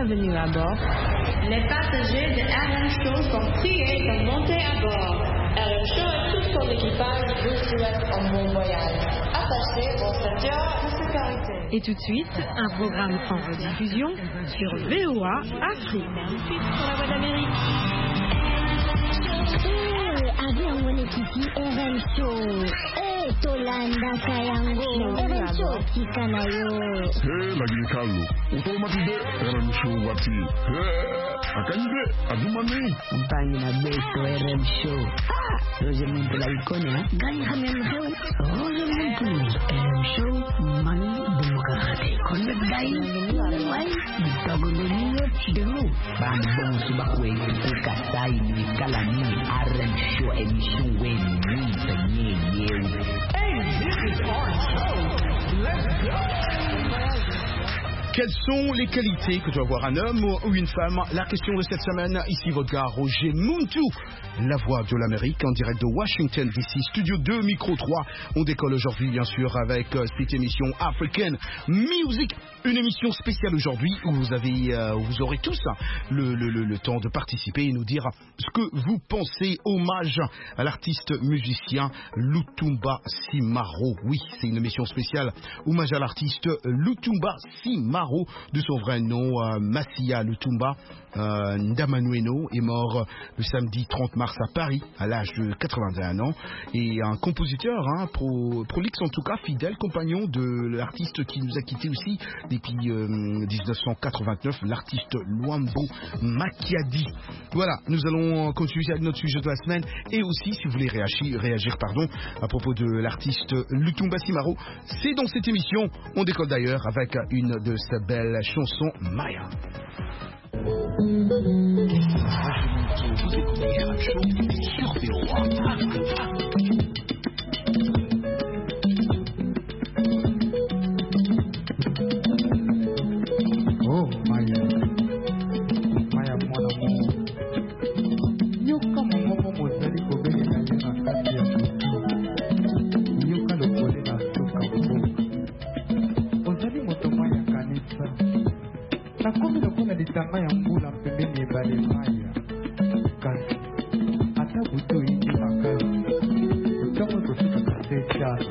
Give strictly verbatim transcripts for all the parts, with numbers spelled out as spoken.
bienvenue à bord. Les passagers de R M Show sont priés de monter à bord. R M Show et tout son équipage vous souhaitent un bon voyage. Attachez vos ceintures de sécurité. Et tout de suite, un programme en rediffusion sur V O A Afrique. Ensuite, sur la voie d'Amérique. Avion Monekiti R M Show. Eh, Tolanda Kayango. R M Show, Kikanayo. Eh, lagi kalu. Automatique R M Show wati. Eh, akanje, adumani. Mpangi na besto R M Show. Ah, Roger Muntu la ikone, ha? Gani kami mhewe. Roger Muntu. R M Show, mani bumukakate. Konde dai. Wai, mtagondoniyo chidemu. Bani bomu subakwe. Ukasai ni kalani. R M Show emission when we penye yew. Hey, this is our show. Let's go. Quelles sont les qualités que doit avoir un homme ou une femme? La question de cette semaine, ici votre gars Roger Muntu, la voix de l'Amérique en direct de Washington D C, Studio deux, Micro trois. On décolle aujourd'hui bien sûr avec euh, cette émission African Music, une émission spéciale aujourd'hui où vous avez, euh, vous aurez tous le, le, le, le temps de participer et nous dire ce que vous pensez. Hommage à l'artiste musicien Lutumba Simaro. Oui, c'est une émission spéciale. Hommage à l'artiste Lutumba Simaro. De son vrai nom, euh, Massia Lutumba euh, Ndamanueno est mort le samedi trente mars à Paris à l'âge de quatre-vingt-un ans, et un compositeur hein, pro, prolixe en tout cas, fidèle compagnon de l'artiste qui nous a quittés aussi depuis euh, dix-neuf cent quatre-vingt-neuf, l'artiste Luambo Makiadi. Voilà, nous allons continuer avec notre sujet de la semaine, et aussi si vous voulez réagir, réagir pardon, à propos de l'artiste Lutumba Simaro, c'est dans cette émission. On décolle d'ailleurs avec une de sa belle chanson Maya. Vous écoutez un show sur V O A. Oh Maya, Maya mon amour. Nyoka mongo mozali kobele na ye na kati ya butu. Nyoka lokole na suka mboka. Ozali moto Maya kanisa. Nakomi lokola litanga ya mbula pembeni ebale Maya. Kasi ata butu indi makasi. Ntango kosuka kase chana.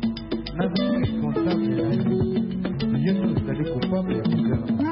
Nazali responsable na ye. Yesu ozali coupable ya kuzela makasi.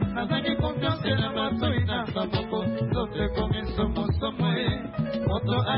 Alia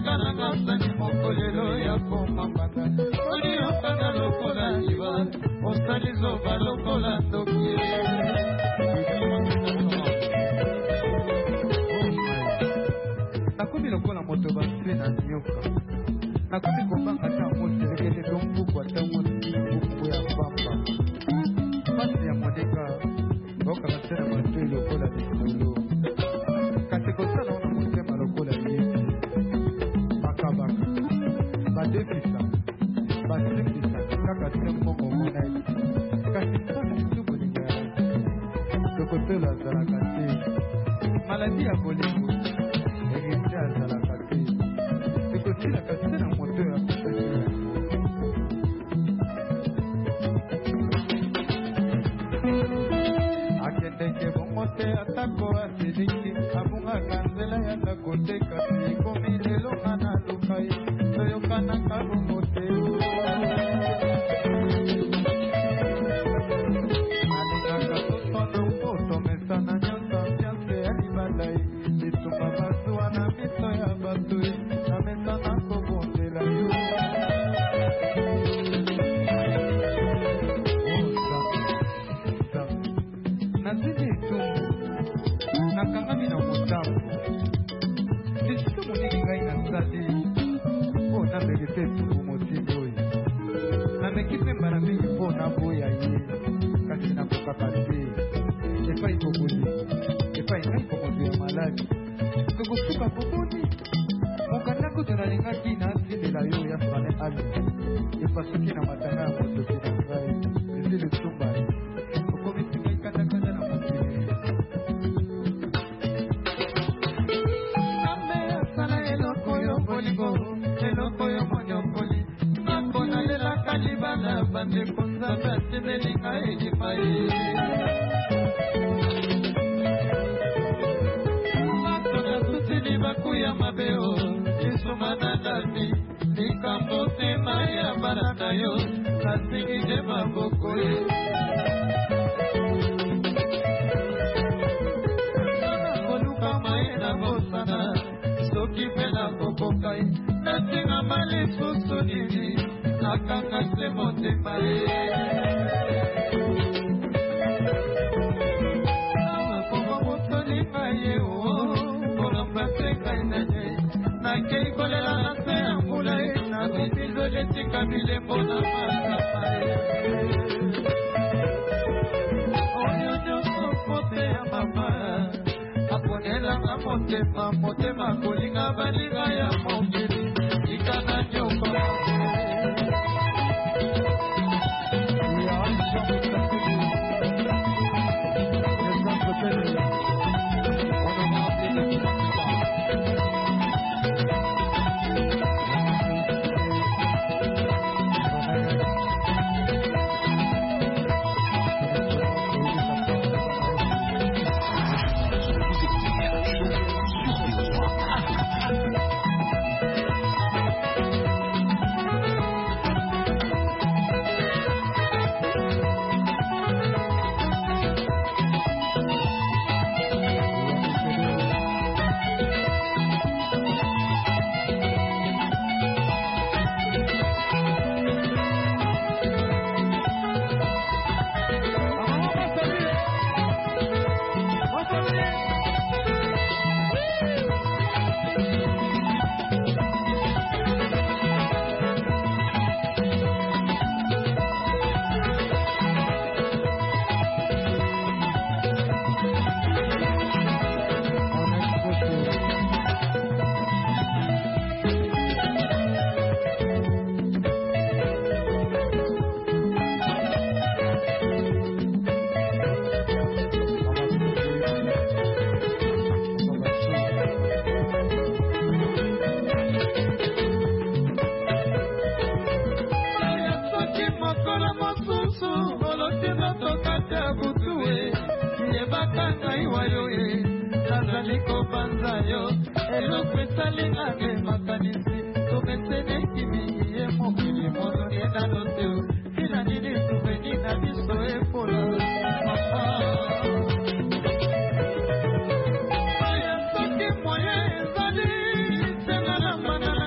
Moyen,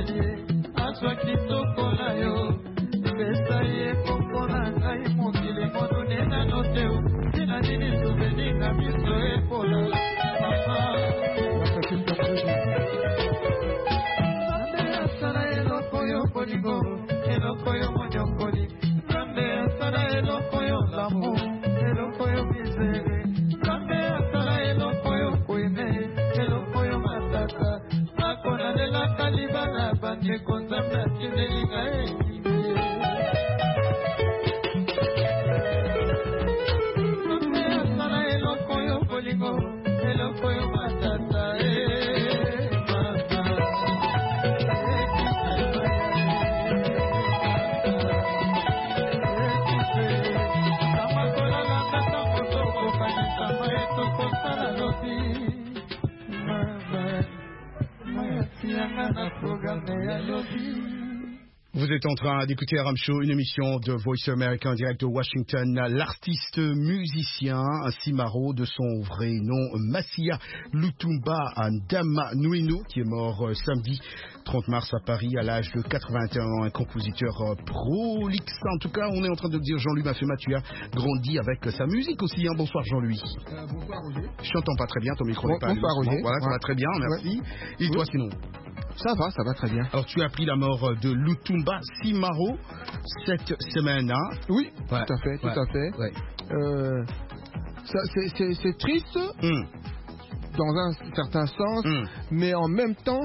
Vous êtes en train d'écouter Aram Show, une émission de Voice America en direct de Washington. L'artiste musicien Simaro, de son vrai nom Massia Lutumba Ndama Nwenu, qui est mort euh, samedi trente mars à Paris à l'âge de quatre-vingt-un ans, un compositeur euh, prolixe. En tout cas, on est en train de dire Jean-Louis Mafema, tu as grandi avec sa musique aussi. Hein. Bonsoir Jean-Louis. Euh, bonsoir Roger. Je t'entends pas très bien, ton micro bon, n'est pas bonsoir Roger. Voilà, ça ouais. va très bien, merci. Ouais. Et oui. toi sinon? Ça va, ça va très bien. Alors tu as appris la mort de Lutumba Simaro cette semaine, hein? Oui, ouais. tout à fait, tout ouais. à fait. Ouais. Euh, ça, c'est, c'est, c'est triste, mm. dans un certain sens, mm. mais en même temps,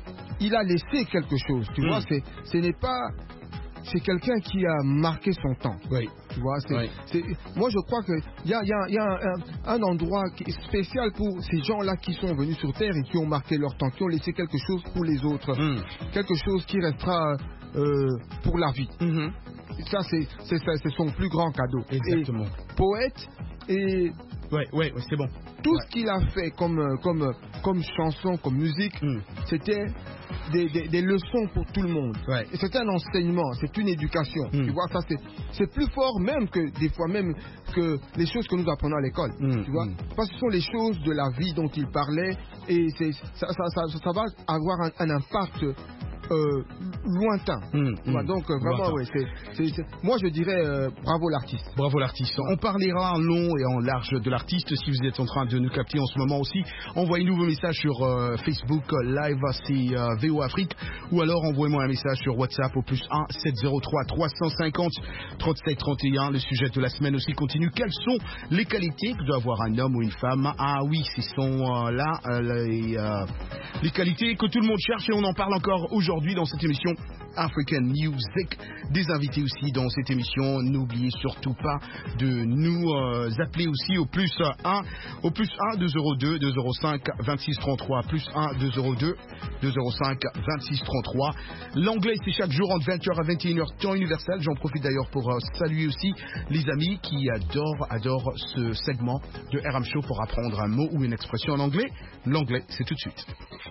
il a laissé quelque chose. Tu mm. vois, c'est, ce n'est pas... C'est quelqu'un qui a marqué son temps. Oui. Tu vois, c'est, oui. c'est, moi je crois qu'il y a, y a, y a un, un, un endroit qui est spécial pour ces gens-là qui sont venus sur Terre et qui ont marqué leur temps, qui ont laissé quelque chose pour les autres. Mm. Quelque chose qui restera euh, pour la vie. Mm-hmm. Ça, c'est, c'est, c'est, c'est son plus grand cadeau. Exactement. Et poète et... Ouais, ouais, ouais, c'est bon. Tout ouais. ce qu'il a fait comme, comme, comme chanson, comme musique, mm. c'était des, des, des leçons pour tout le monde. Ouais. Et c'est un enseignement, c'est une éducation. Mm. Tu vois, ça c'est, c'est plus fort même que des fois même que les choses que nous apprenons à l'école. Mm. Tu vois, mm. parce que ce sont les choses de la vie dont il parlait et c'est, ça, ça, ça, ça va avoir un, un impact. Euh, lointain. Mmh, mmh, donc euh, vraiment, ouais, c'est, c'est, c'est, moi je dirais euh, bravo l'artiste. Bravo l'artiste. On parlera en long et en large de l'artiste. Si vous êtes en train de nous capter en ce moment aussi, envoyez-nous vos messages sur euh, Facebook Live, c'est euh, V O Afrique, ou alors envoyez-moi un message sur WhatsApp au plus un sept zéro trois trois cent cinquante trente-sept trente et un. Le sujet de la semaine aussi continue. Quelles sont les qualités que doit avoir un homme ou une femme? Ah oui, ce sont euh, là euh, les, euh, les qualités que tout le monde cherche et on en parle encore aujourd'hui dans cette émission African Music. Des invités aussi dans cette émission. N'oubliez surtout pas de nous euh, appeler aussi au plus un, au plus un deux zéro deux deux zéro cinq vingt-six trente-trois, plus un deux zéro deux deux zéro cinq vingt-six trente-trois. L'anglais c'est chaque jour entre vingt heures à vingt et une heures temps universel. J'en profite d'ailleurs pour euh, saluer aussi les amis qui adorent, adorent ce segment de Aram Show pour apprendre un mot ou une expression en anglais. L'anglais c'est tout de suite.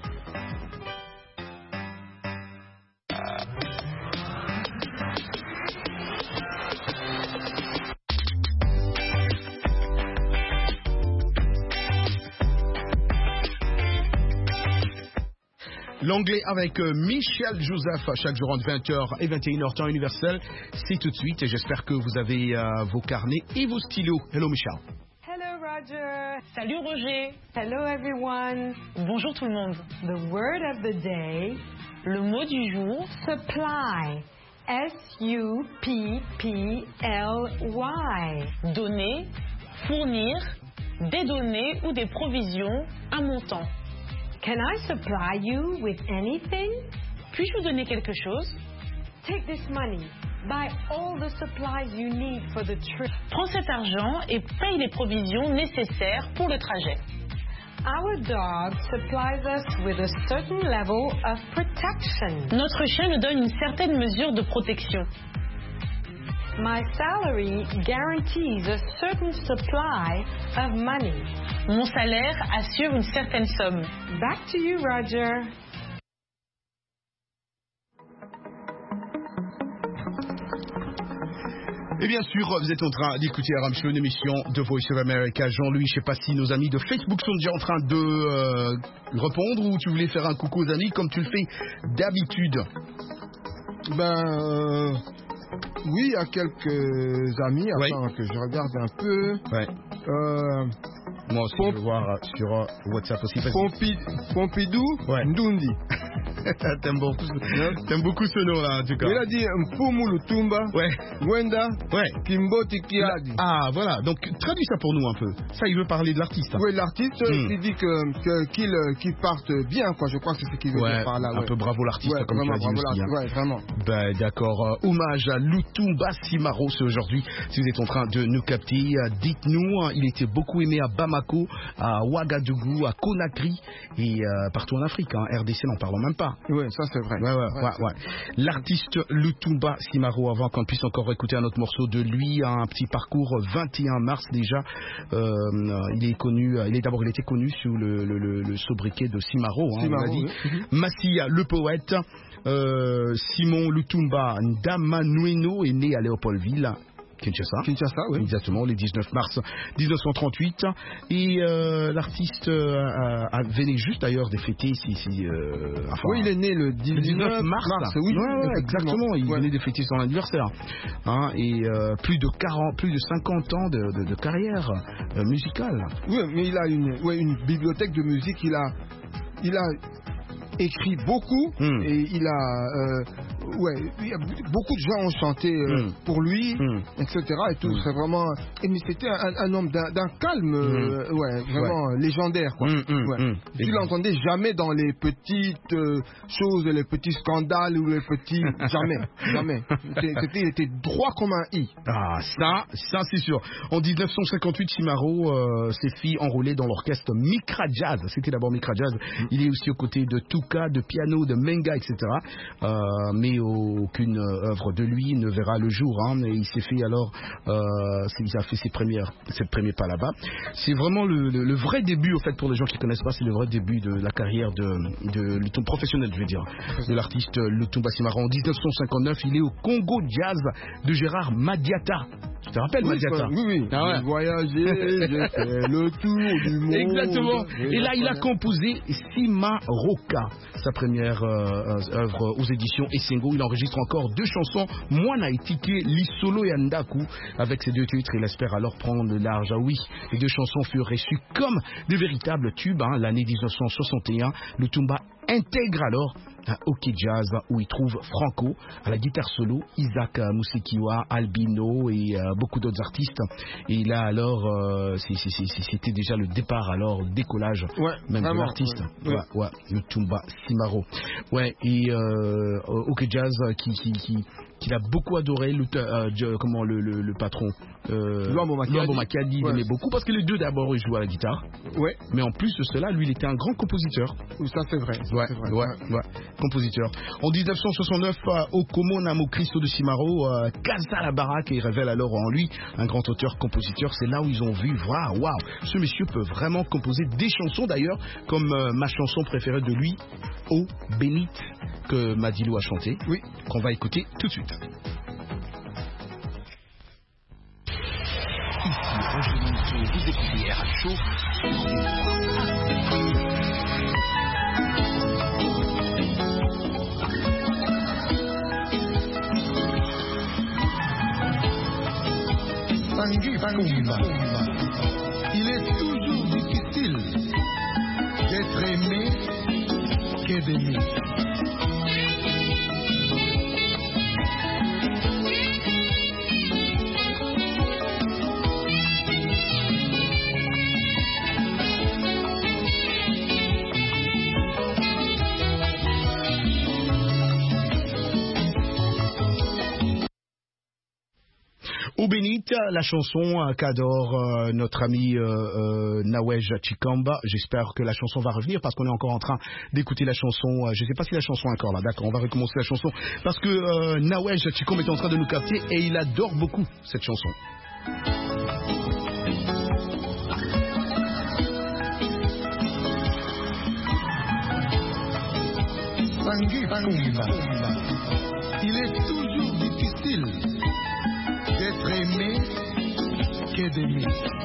L'anglais avec euh, Michel Joseph chaque jour entre vingt heures et vingt et une heures temps universel. C'est tout de suite et j'espère que vous avez euh, vos carnets et vos stylos. Hello Michel. Hello Roger. Salut Roger. Hello everyone. Bonjour tout le monde. The word of the day. Le mot du jour. Supply. S U P P L Y. Donner, fournir, des données ou des provisions à montant. Can I supply you with anything? Puis-je vous donner quelque chose? Take this money. Buy all the supplies you need for the trip. Prends cet argent et paye les provisions nécessaires pour le trajet. Our dog supplies us with a certain level of protection. Notre chien nous donne une certaine mesure de protection. My salary guarantees a certain supply of money. Mon salaire assure une certaine somme. Back to you, Roger. Et bien sûr, vous êtes en train d'écouter R M Show, une émission de Voice of America. Jean-Louis, je ne sais pas si nos amis de Facebook sont déjà en train de euh, répondre ou tu voulais faire un coucou aux amis comme tu le fais d'habitude. Ben, euh, oui, il y a quelques amis, attends oui. que je regarde un peu. Ouais. Euh, Moi aussi, Pomp... je veux voir sur uh, WhatsApp aussi. Pompi... Pompidou ouais. Ndundi. T'aimes beaucoup, ce... beaucoup ce nom-là, en tout cas. Il a dit Mpumu Lutumba, ouais. Wenda, ouais. Kimboti Kiadi. Ah, voilà. Donc, traduis ça pour nous un peu. Ça, il veut parler de l'artiste. Hein. Oui, l'artiste, mm. il dit que, que, qu'il, qu'il parte bien, quoi. Je crois que c'est ce qu'il veut ouais, dire par là. Un ouais. peu bravo l'artiste, ouais, comme vraiment, tu l'as dit aussi. Hein. Ouais, vraiment. Ben, d'accord. Euh, hommage à Lutumba Simaro, c'est aujourd'hui. Si vous êtes en train de nous capter, euh, dites-nous. Hein, il était beaucoup aimé à Bamako, à Ouagadougou, à Conakry et euh, partout en Afrique. Hein. R D C, n'en parlons même pas. Oui, ça c'est vrai. Ouais, ouais, ouais, ouais, ouais. L'artiste Lutumba Simaro, avant qu'on puisse encore écouter un autre morceau de lui, un petit parcours vingt et un mars déjà. Euh, il est connu, il est d'abord il était connu sous le, le, le, le sobriquet de Simaro, hein, Simaro, on l'a dit. Oui. Massia, le poète. Euh, Simon Lutumba Ndamanueno est né à Léopoldville. Kinshasa. Kinshasa, oui. Exactement, le dix-neuf mars mille neuf cent trente-huit. Et euh, l'artiste euh, a, a venait juste d'ailleurs de fêter ici. Si, euh, enfin, oui, il est né le dix-neuf mars. mars oui, ouais, ouais, exactement. Il ouais. venait de fêter son anniversaire. Hein, et euh, plus de quarante, plus de cinquante ans de, de, de carrière euh, musicale. Oui, mais il a une, ouais, une bibliothèque de musique. Il a, il a écrit beaucoup mm. et il a, euh, ouais, il y a beaucoup de gens ont chanté euh, mm. pour lui, mm. et cetera. Et tout, mm. c'est vraiment. Et mais c'était un, un homme d'un, d'un calme, mm. euh, ouais, vraiment ouais. légendaire, quoi. Mm, mm, ouais. mm. Tu l'entendais jamais dans les petites euh, choses, les petits scandales ou les petits, jamais, jamais. C'était, c'était, il était droit comme un i. Ah, ça, ça c'est sûr. En dix-neuf cent cinquante-huit, Simaro euh, s'est fait enrôler dans l'orchestre Mikra Jazz. C'était d'abord Mikra Jazz. Mm. Il est aussi aux côtés de tout de piano, de Menga, et cetera. Euh, mais aucune œuvre de lui ne verra le jour. Hein, et il s'est fait alors, euh, il a fait ses premières, ses premiers pas là-bas. C'est vraiment le, le, le vrai début, en fait, pour les gens qui ne connaissent pas, c'est le vrai début de la carrière de, de Lutumba professionnel, je veux dire, de l'artiste Lutumba Simaro. En dix-neuf cent cinquante-neuf, il est au Congo Jazz de Gérard Madiata. Tu te rappelles, oui, Madiata? Oui, oui. Ah ouais. J'ai voyagé, j'ai fait le tour du monde. Exactement. Et là, il a composé Simaroka, sa première euh, œuvre aux éditions Essengo. Il enregistre encore deux chansons, Mwana Itike, Lisolo et Andaku. Avec ces deux titres, il espère alors prendre le large. Ah oui, les deux chansons furent reçues comme de véritables tubes. Hein. L'année dix-neuf cent soixante et un, Lutumba intègre alors un hockey jazz où il trouve Franco à la guitare solo, Isaac Musekiwa, Albino et euh, beaucoup d'autres artistes. Et là alors, euh, c'est, c'est, c'est, c'était déjà le départ, alors décollage ouais, même vraiment, de l'artiste. Ouais, ouais, ouais, Lutumba Simaro. Ouais, et euh, hockey jazz qui, qui, qui, qu'il a beaucoup adoré, le, euh, comment le, le, le patron euh, Luambo Makadi, il ouais. aimait beaucoup parce que les deux d'abord ils jouaient à la guitare. Ouais. Mais en plus de cela, lui il était un grand compositeur. Ça c'est vrai. Ça, ouais, c'est vrai. Ouais, ouais, ouais, compositeur. En dix-neuf cent soixante-neuf, euh, Okomo Namo Christo de Simaro euh, casa la baraque et il révèle alors en lui un grand auteur-compositeur. C'est là où ils ont vu, waouh, waouh, ce monsieur peut vraiment composer des chansons d'ailleurs, comme euh, ma chanson préférée de lui, Oh Bénite, que Madilo a chanté. Oui. Qu'on va écouter tout de suite. Ici, Roger Monceau, vous écoutez R M Show. Il est toujours difficile d'être aimé que d'aimer. Au Bénit, la chanson qu'adore euh, notre ami euh, euh, Nawej Chikamba. J'espère que la chanson va revenir parce qu'on est encore en train d'écouter la chanson. Euh, je ne sais pas si la chanson est encore là. D'accord, on va recommencer la chanson parce que euh, Nawej Chikamba est en train de nous capter et il adore beaucoup cette chanson. Il est toujours difficile d'être que d'aimer.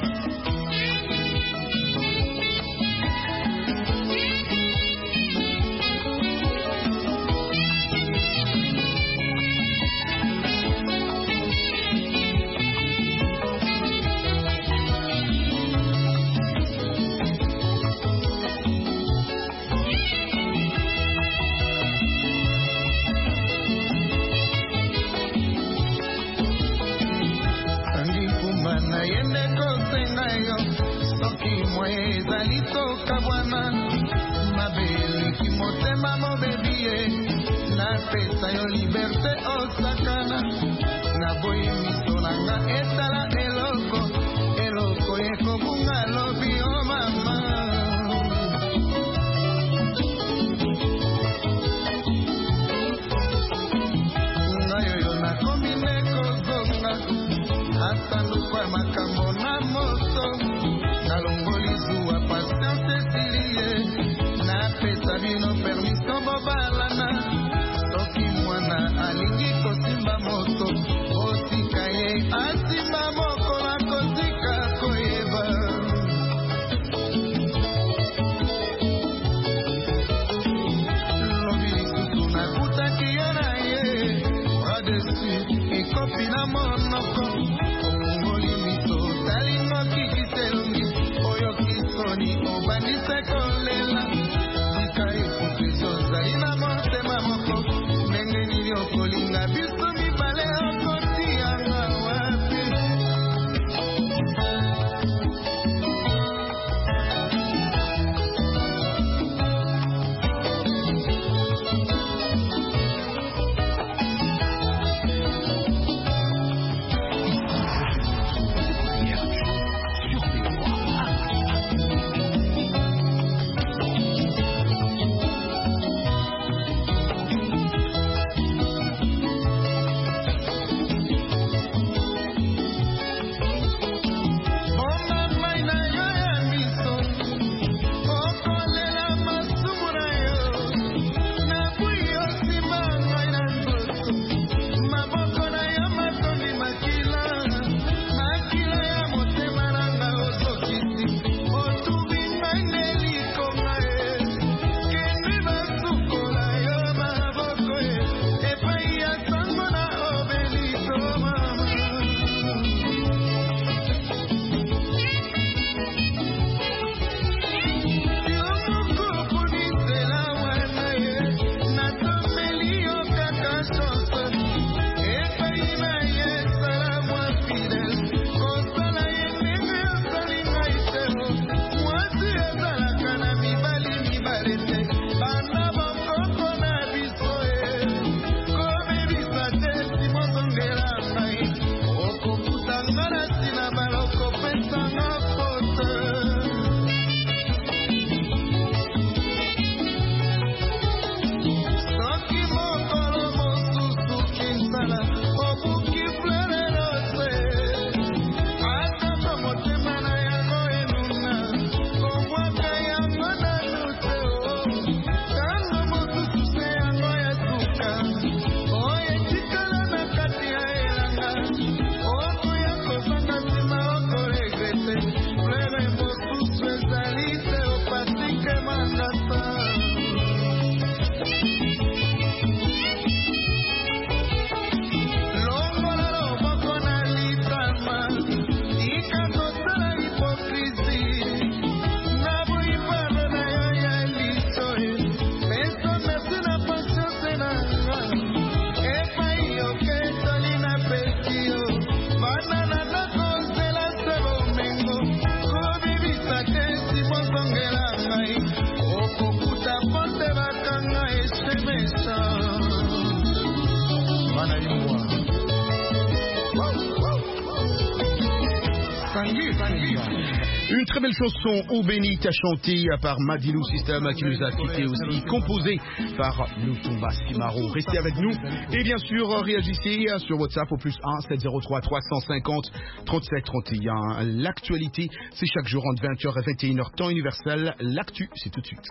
Une très belle chanson, Eau bénite, chantée par Madilou System, qui nous a quitté aussi, composée par Lutumba Simaro. Restez avec nous et bien sûr réagissez sur WhatsApp au plus un sept zéro trois trois cent cinquante trente-sept trente et un. L'actualité, c'est chaque jour entre vingt heures et vingt et une heures temps universel. L'actu, c'est tout de suite.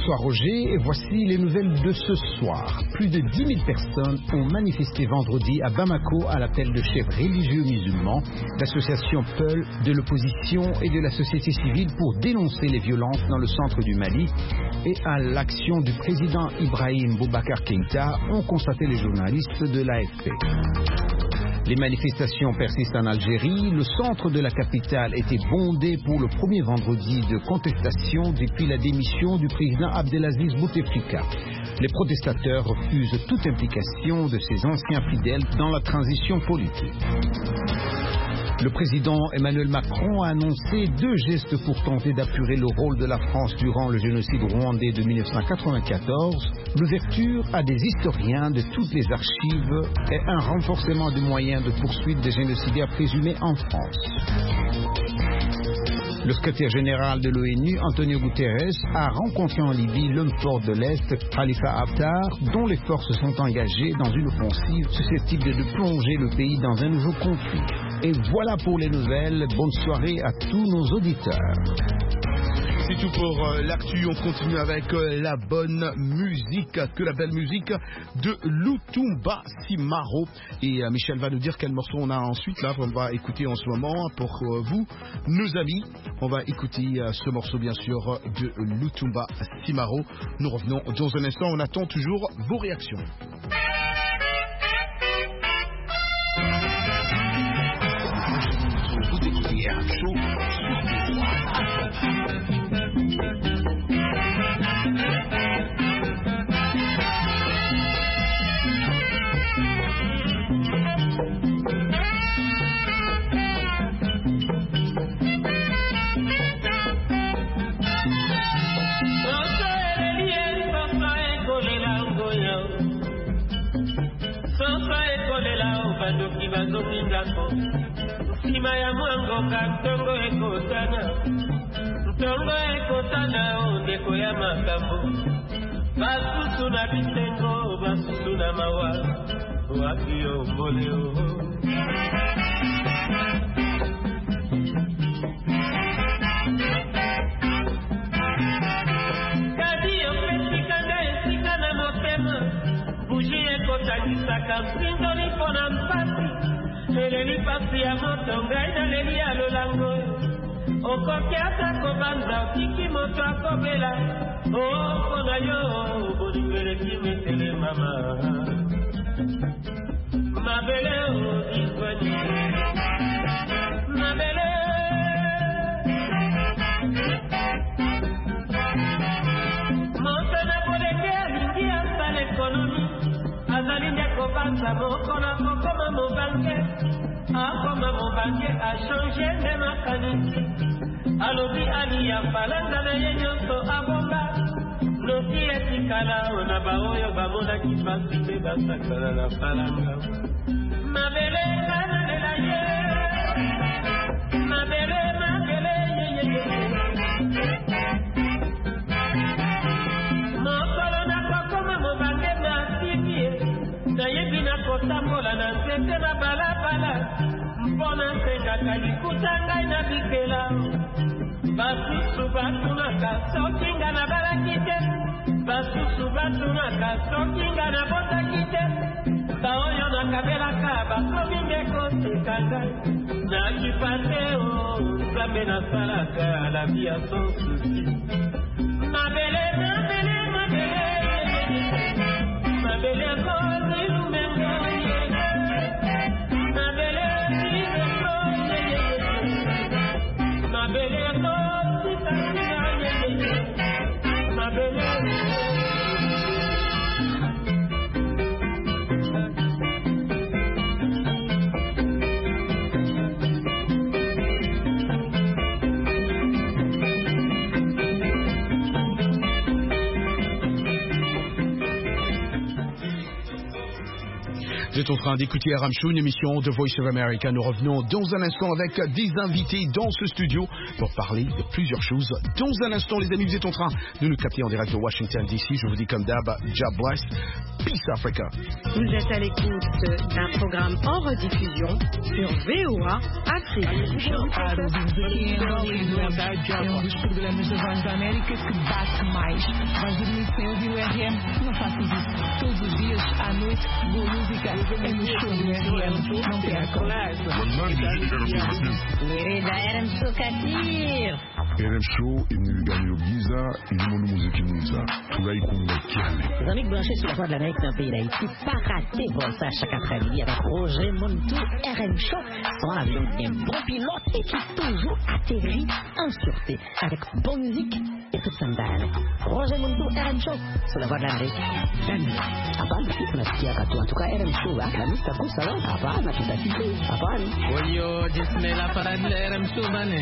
Bonsoir Roger, et voici les nouvelles de ce soir. Plus de dix mille personnes ont manifesté vendredi à Bamako à l'appel de chefs religieux musulmans, d'associations Peul, de l'opposition et de la société civile pour dénoncer les violences dans le centre du Mali et à l'action du président Ibrahim Boubacar Keïta, ont constaté les journalistes de l'A F P. Les manifestations persistent en Algérie. Le centre de la capitale était bondé pour le premier vendredi de contestation depuis la démission du président Abdelaziz Bouteflika. Les protestateurs refusent toute implication de ces anciens fidèles dans la transition politique. Le président Emmanuel Macron a annoncé deux gestes pour tenter d'apurer le rôle de la France durant le génocide rwandais de mille neuf cent quatre-vingt-quatorze, l'ouverture à des historiens de toutes les archives et un renforcement des moyens de poursuite des génocidaires présumés en France. Le secrétaire général de l'ONU, Antonio Guterres, a rencontré en Libye l'homme fort de l'Est, Khalifa Haftar, dont les forces sont engagées dans une offensive susceptible de plonger le pays dans un nouveau conflit. Et voilà pour les nouvelles. Bonne soirée à tous nos auditeurs. C'est tout pour euh, l'actu. On continue avec euh, la bonne musique, que la belle musique de Lutumba Simaro. Et euh, Michel va nous dire quel morceau on a ensuite. Là, on va écouter en ce moment pour euh, vous, nos amis. On va écouter euh, ce morceau, bien sûr, de Lutumba Simaro. Nous revenons dans un instant. On attend toujours vos réactions. Vous écoutez R M Show Sima ya mwango kantongo ekotana Ntongo ekotana ondeko ya makambo Basusu na bitengo basusu na mawa Wakio mboleo Kadi opesika nga esika na motema Buji ekotangisaka mpindo nipona mpasi Eleli pasi ya moto ngai na leli ya lolango Okoki ata kobanza okiki moto akobela Oko na yo bolibeleki metele mama Mabele o izwani Mabele Moto na boleke alingi asala ekonomi Azalinde kobanza moko na kokoma mobange Akoma mobange a changé de makanisi Alobi ali ya falanga na ye nyonso abomba Noki etikala ona baoyo bamona kipasi pe basakala na falanga Mabele kana lela ye Mabele mabele ye ye ye Mokolo na kokoma mobange na sibie Na yebi na kotambola na nzete na balabala Mpona nsengaka likuta ngai na bikela Basusu batunaka soki nga na balaki te Basusu batunaka soki nga na botaki te Baoyo nakabelaka bakomi ndeko seka ngai Nakipa te o Nzambe nasalaka la vie ya sans souci Mabele, mabele, mabele Mabele kozi lumengo Mabele zimengo Mabele kozi tasina Mabele êtes en train d'écouter R M Show, une émission de Voice of America. Nous revenons dans un instant avec des invités dans ce studio pour parler de plusieurs choses. Dans un instant, les amis, vous êtes en train de nous capter en direct de Washington D C. Je vous dis comme d'hab, God bless, peace Africa. Vous êtes à l'écoute d'un programme en rediffusion sur V O A Afrique. Um dos programas da Voz da América que bate mais. Vais dormir sem ouvir o R M? Não faças isso. Todos os dias, à noite, boa música é no show do R M. Não percam. Querida R M Show Katir. R M Show imulugani ogiza ilimono muziki mwiza furahi kumbakiane. Les amis branchés sur la voix de l'Amérique dans le pays d'Haïti, pas rater voir ça chaque après-midi avec Roger Montou, R M Show, son avion bien bon pilote et qui toujours atterrit en sûreté avec bonne musique et tout ça me Roger Montou, R M Show, sur la voix de l'Amérique. Hapana, sisi tunasikia katu. En tout cas, R M Show, la mista kusa wa, hapana, tutasikia, hapana. Oyo, jisme la parade de R M Show, bane.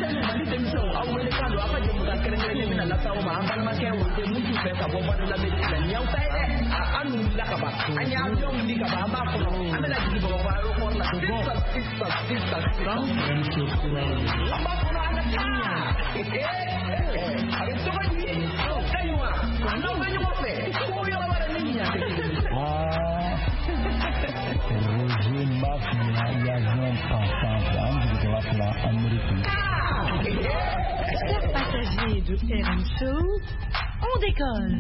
Chers passagers de R M Show, on décolle.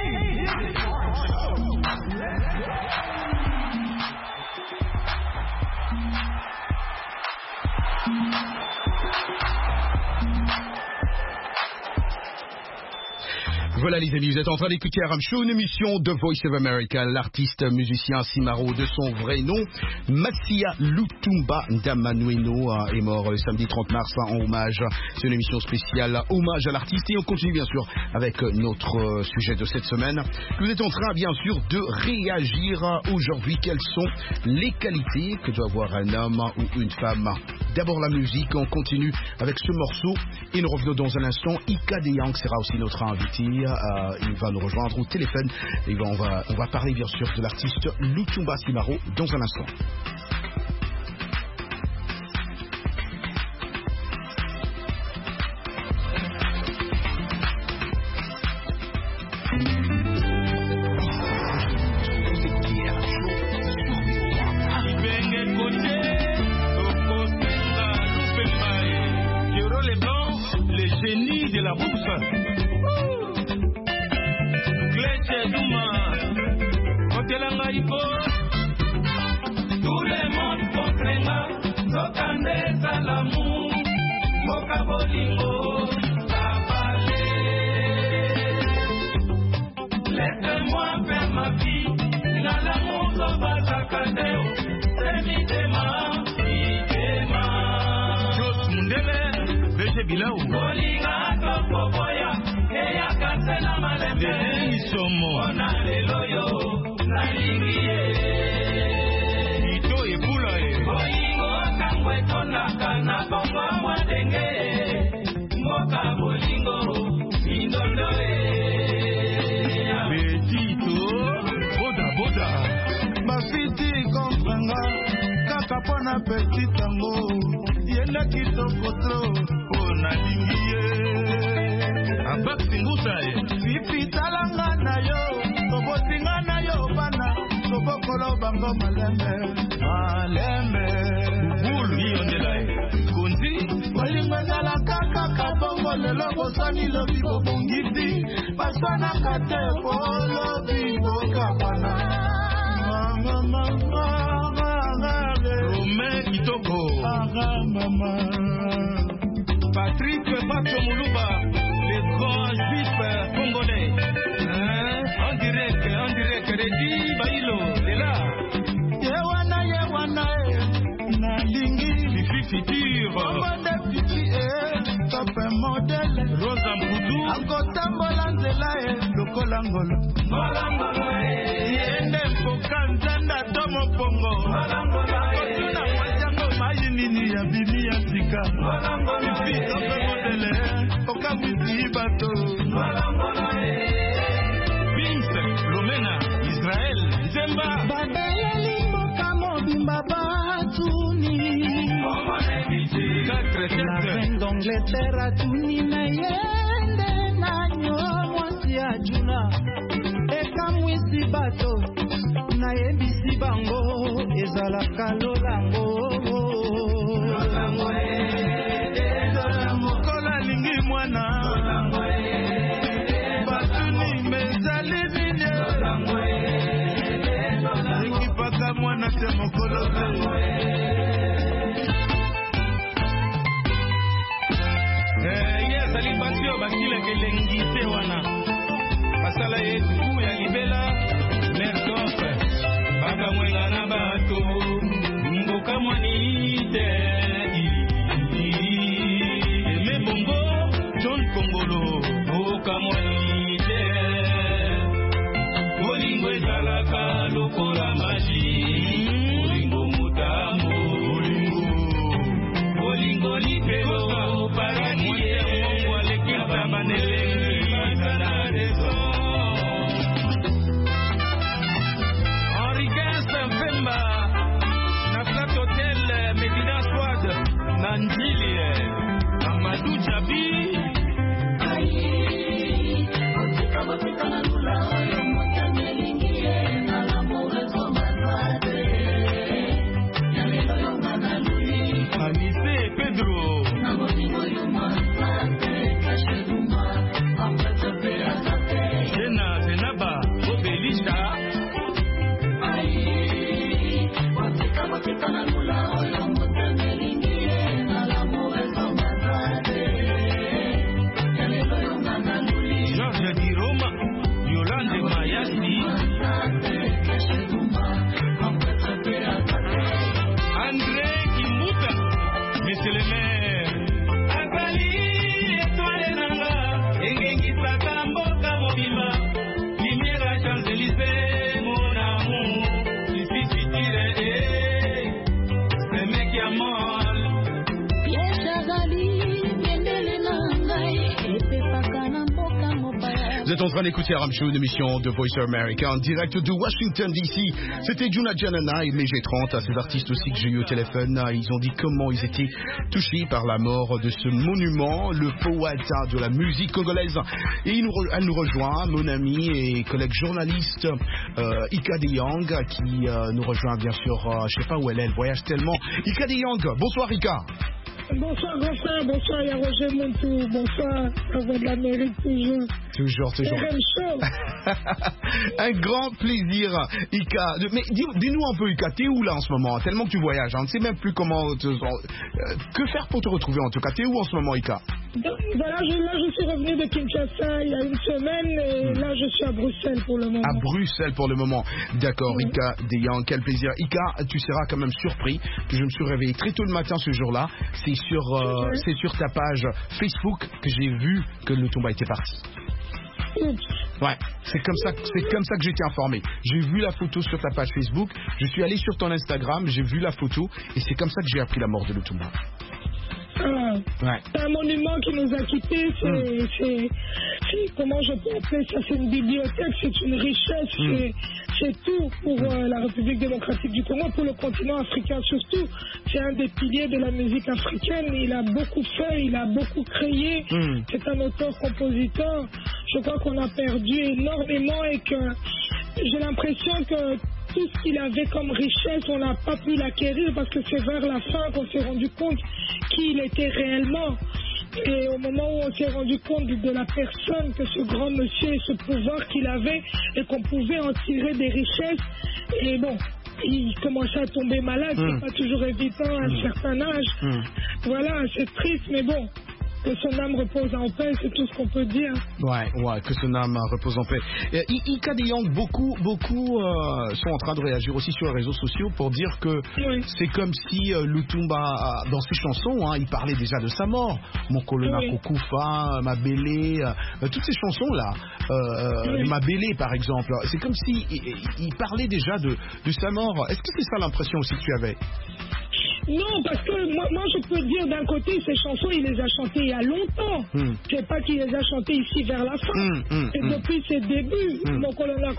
Voilà les amis, vous êtes en train d'écouter R M Show, une émission de Voice of America. L'artiste musicien Simaro, de son vrai nom, Massia Lutumba Ndamanueno, est mort le samedi trente mars en hommage. C'est une émission spéciale hommage à l'artiste et on continue bien sûr avec notre sujet de cette semaine. Vous êtes en train bien sûr de réagir aujourd'hui. Quelles sont les qualités que doit avoir un homme ou une femme? D'abord la musique, on continue avec ce morceau et nous revenons dans un instant. Ika Deyang sera aussi notre invité. Euh, il va nous rejoindre au téléphone et on va, on va parler bien sûr de l'artiste Lutumba Simaro dans un instant. Les génies de la bourse. Tout le monde comprendra Zokande Salamu Moka Bolingo Tabale. Laissez-moi faire ma vie dans l'amour de Bazakadeo. C'est Midema, Midema Jos Mundele, Veje Bilaou Bolinga Tokoboya Eya Kasena Malembe Les Nisomo Ona Leloyo Ito ebula e Bolingo kangwe tonaka na bongo mwadenge Moka bolingo indondo e Betito Boda boda Bafiti kompranga Kaka pona petit tango Yenda kitoko tro Pona lingiye Abak singusa e Fifi talanga na yo Tobotinga na yo bana Sobokolo bango malembe Malembe Bulu yondela e Kunzi Walingwezala kaka kabongo Lelo bosani lobi bobongiti Basana kate Lobi bokabana Mama mama Rome kitoko Mama Patrick Bato Muluba Le grand juif congolais En direct, en direct, Redi Bailo, c'est là. Yewana, Yewana, Nalingi, Fifi Fitur, Mode Fifi, Top Model, Rosa Mboudou, Angotambola Nzela, Lokolangolo, Molangolo, Yende Fokanzanda, Domo Pongo, Molangolo, Kotuna Mwajango, Majinini, Yabini, Yatika, Molangolo, Fifi, Top Model, Okabisi, Bato, Molangolo, Lomena, Israël, Zemba, Babele Limboka La reine d'Angleterre a tuni meyende nanyo mwasi ajuna eka mwisi bato na yebisi bango ezalaka lolango mokola lingi mwana batuni mezali bine ekipaka mwana te mokolo Salibasio bakile kelengise wana Pasala yetu ya libela Merkofe Baka mwenga na bato Mboka mwanite Eme bongo John Kongolo Mboka mwanite Olingo ezalaka lokola maji Olingo mutambo Olingo Olingo lipelo Parani Henri quinze Femba na Flat Hotel Medina Squad na Njili Amadou Djabi Anissé Pedro Zena Zenaba Obelisha Georges Di Roma Yolande Mayasi André Kimbuta Monsieur le maire Azali Etoile Nanga Engengi Saka Mboka Mobima Lumière à Champs-Élysées mon amour Ici tu dirais C'est mec qui a mal Vous êtes en train d'écouter Aram Show, une émission de Voice of America en direct de Washington D C. C'était Juna Janana et mes G trente, à ces artistes aussi que j'ai eu au téléphone. Ils ont dit comment ils étaient touchés par la mort de ce monument, le poète de la musique congolaise. Et il nous re- elle nous rejoint, mon ami et collègue journaliste euh, Ika De Young, qui euh, nous rejoint bien sûr, euh, je sais pas où elle est, elle voyage tellement. Ika De Young, bonsoir Ika. Bonsoir, grand frère, bonsoir, il y a Roger Montou, bonsoir, la voix de l'Amérique, toujours. Toujours, toujours. R M Show. Un grand plaisir, Ika. Mais dis, dis-nous un peu, Ika, t'es où là en ce moment? Tellement que tu voyages, on ne sait même plus comment. Te, euh, que faire pour te retrouver en tout cas? T'es où en ce moment, Ika? Donc, voilà, je, là je suis revenu de Kinshasa il y a une semaine et là je suis à Bruxelles pour le moment. À Bruxelles pour le moment. D'accord, Oui. Ika De Young, quel plaisir. Ika, tu seras quand même surpris que je me suis réveillé très tôt le matin ce jour-là. C'est sur, euh, c'est sur ta page Facebook que j'ai vu que le Lutumba était parti. Ouais, c'est comme ça, c'est comme ça que j'ai été informé. J'ai vu la photo sur ta page Facebook, je suis allé sur ton Instagram, j'ai vu la photo et c'est comme ça que j'ai appris la mort de Lutumba. Ah, Ouais. c'est un monument qui nous a quittés, c'est, Mm. c'est, c'est- comment je peux appeler ça, c'est une bibliothèque, c'est une richesse, Mm. c'est, c'est tout pour euh, la République démocratique du Congo, pour le continent africain surtout. C'est un des piliers de la musique africaine, il a beaucoup fait, il a beaucoup créé, Mm. c'est un auteur-compositeur. Je crois qu'on a perdu énormément et que j'ai l'impression que tout ce qu'il avait comme richesse, on n'a pas pu l'acquérir parce que c'est vers la fin qu'on s'est rendu compte qui il était réellement. Et au moment où on s'est rendu compte de la personne que ce grand monsieur et ce pouvoir qu'il avait et qu'on pouvait en tirer des richesses, et bon, il commençait à tomber malade, Mm. c'est pas toujours évident à un Mm. certain âge. Mm. Voilà, c'est triste, mais bon, que son âme repose en paix, c'est tout ce qu'on peut dire. Ouais, ouais, que son âme repose en paix. Euh, I- Ika De Young, beaucoup, beaucoup euh, sont en train de réagir aussi sur les réseaux sociaux pour dire que c'est comme si euh, Lutumba, euh, dans ses chansons, hein, il parlait déjà de sa mort. Mon colonna Oui. Kokufa, Mabélé, euh, toutes ces chansons-là, euh, Oui. Mabélé par exemple, c'est comme si il, il parlait déjà de, de sa mort. Est-ce que c'est ça l'impression aussi que tu avais? Non, parce que moi, moi je peux dire d'un côté, ces chansons, il les a chantées il y a longtemps. Mm. C'est pas qu'il les a chantées ici vers la fin. Mm, mm, et mm. depuis ses débuts, mm. donc on a